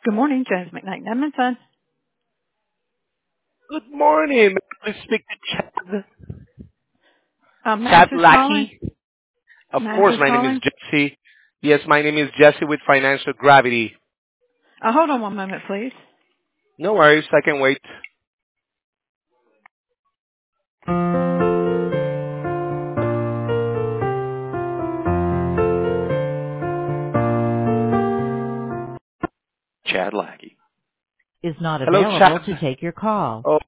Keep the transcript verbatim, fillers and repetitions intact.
Good morning, James McKnight Edmondson. Good morning. May I please speak to Chad? Um, may I ask Chad who's calling? Lackey? Of May I ask course, who's my name is calling? Jesse. Yes, my name is Jesse with Financial Gravity. Uh, hold on one moment, please. No worries, I can wait. Chad Lackey. is not Hello, available to Chad. take your call. Oh,